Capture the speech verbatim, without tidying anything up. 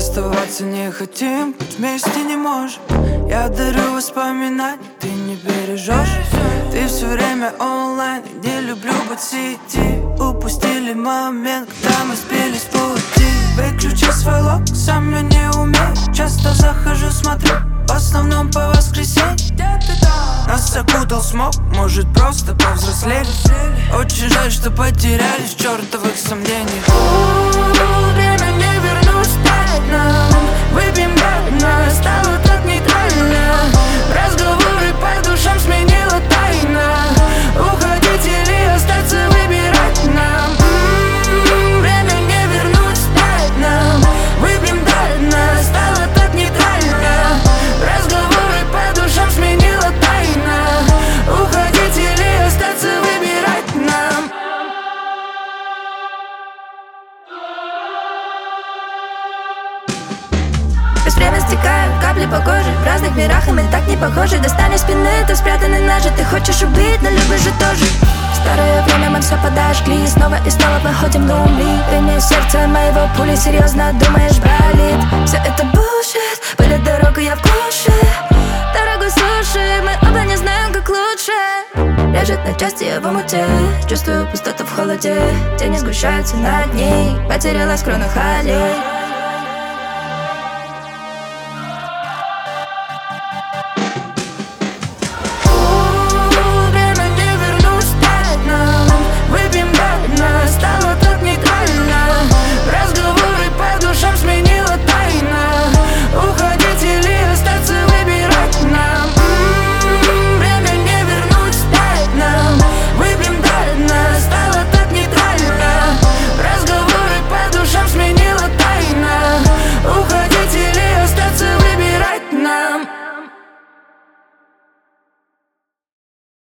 расставаться не хотим, быть вместе не можем. Я дарю воспоминания, ты не бережешь. Ты все время онлайн, не люблю быть в сети. Упустили момент, когда мы сбились в пути. Выключи свой лог, сам я не умею. Часто захожу, смотрю, в основном по воскресеньям. Нас окутал смог, может просто повзрослели. Очень жаль, что потерялись в чертовых сомнениях. Время не вернуть тайно. Выпьем гадно, стало так нейтрально. Разговоры по душам сменила тайна. Уходить или остаться, выбирать нам. М-м-м, время не вернуть тайно. Выпьем гадно, стало так нейтрально. Разговоры по душам сменила тайна. Уходить или остаться, выбирать нам. Без время стекают капли по коже. В разных мирах, и мы так не похожи. Достали спины, ты спрятаны ножи. Ты хочешь убить, но любишь же тоже. В старое время мы все подожгли. Снова и снова выходим на умли. Ты не сердце моего пули, серьезно думаешь, болит. Все это bullshit, пылит дорогу, я в куше. Дорогу суши, мы оба не знаем, как лучше. Режет на части я в омуте. Чувствую пустоту в холоде. Тени сгущаются над ней. Потерялась в кронах аллей.